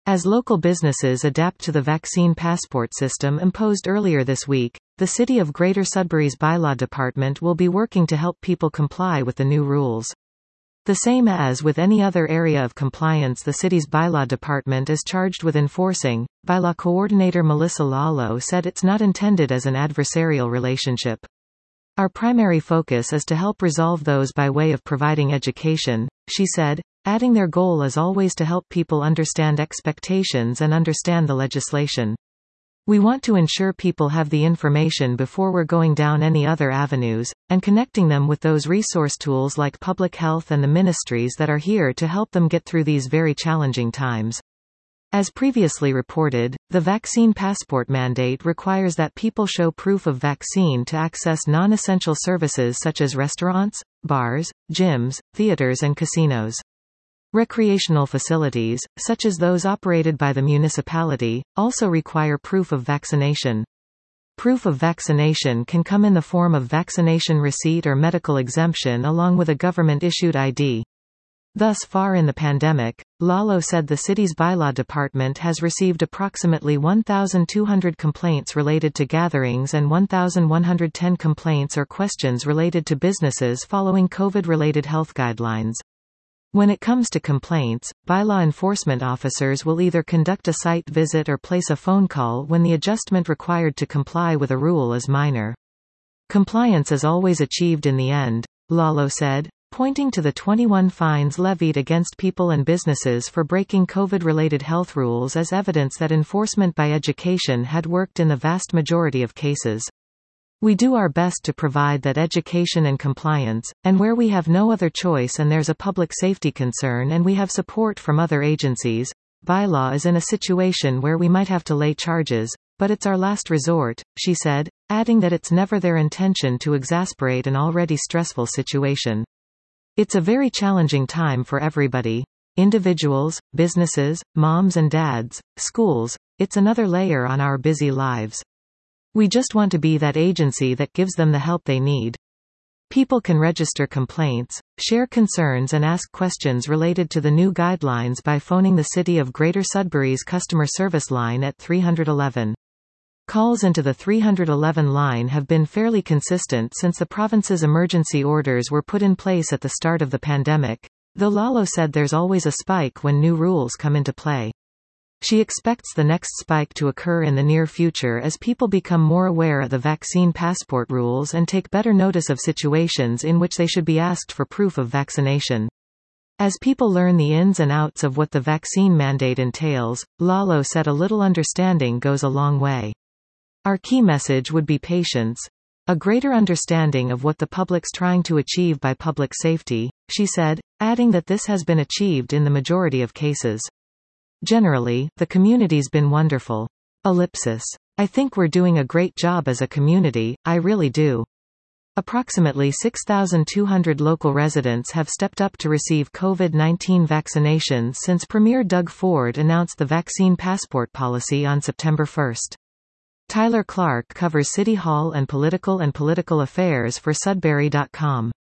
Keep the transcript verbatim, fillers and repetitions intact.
As local businesses adapt to the vaccine passport system imposed earlier this week, the City of Greater Sudbury's bylaw department will be working to help people comply with the new rules. The same as with any other area of compliance the city's bylaw department is charged with enforcing. Bylaw coordinator Melissa Lalo said it's not intended as an adversarial relationship. Our primary focus is to help resolve those by way of providing education, she said, adding their goal is always to help people understand expectations and understand the legislation. We want to ensure people have the information before we're going down any other avenues, and connecting them with those resource tools like public health and the ministries that are here to help them get through these very challenging times. As previously reported, the vaccine passport mandate requires that people show proof of vaccine to access non-essential services such as restaurants, bars, gyms, theaters and casinos. Recreational facilities, such as those operated by the municipality, also require proof of vaccination. Proof of vaccination can come in the form of vaccination receipt or medical exemption along with a government-issued I D. Thus far in the pandemic, Lalo said the city's bylaw department has received approximately one thousand two hundred complaints related to gatherings and one thousand one hundred ten complaints or questions related to businesses following COVID-related health guidelines. When it comes to complaints, bylaw enforcement officers will either conduct a site visit or place a phone call when the adjustment required to comply with a rule is minor. Compliance is always achieved in the end, Lalo said, pointing to the twenty-one fines levied against people and businesses for breaking COVID-related health rules as evidence that enforcement by education had worked in the vast majority of cases. We do our best to provide that education and compliance, and where we have no other choice and there's a public safety concern and we have support from other agencies, bylaw is in a situation where we might have to lay charges, but it's our last resort, she said, adding that it's never their intention to exasperate an already stressful situation. It's a very challenging time for everybody. Individuals, businesses, moms and dads, schools, it's another layer on our busy lives. We just want to be that agency that gives them the help they need. People can register complaints, share concerns and ask questions related to the new guidelines by phoning the City of Greater Sudbury's customer service line at three one one. Calls into the three one one line have been fairly consistent since the province's emergency orders were put in place at the start of the pandemic, though Lalo said there's always a spike when new rules come into play. She expects the next spike to occur in the near future as people become more aware of the vaccine passport rules and take better notice of situations in which they should be asked for proof of vaccination. As people learn the ins and outs of what the vaccine mandate entails, Lalo said a little understanding goes a long way. Our key message would be patience. A greater understanding of what the public's trying to achieve by public safety, she said, adding that this has been achieved in the majority of cases. Generally, the community's been wonderful. Ellipsis. I think we're doing a great job as a community, I really do. Approximately six thousand two hundred local residents have stepped up to receive COVID nineteen vaccinations since Premier Doug Ford announced the vaccine passport policy on September first. Tyler Clark covers City Hall and political and political affairs for Sudbury dot com.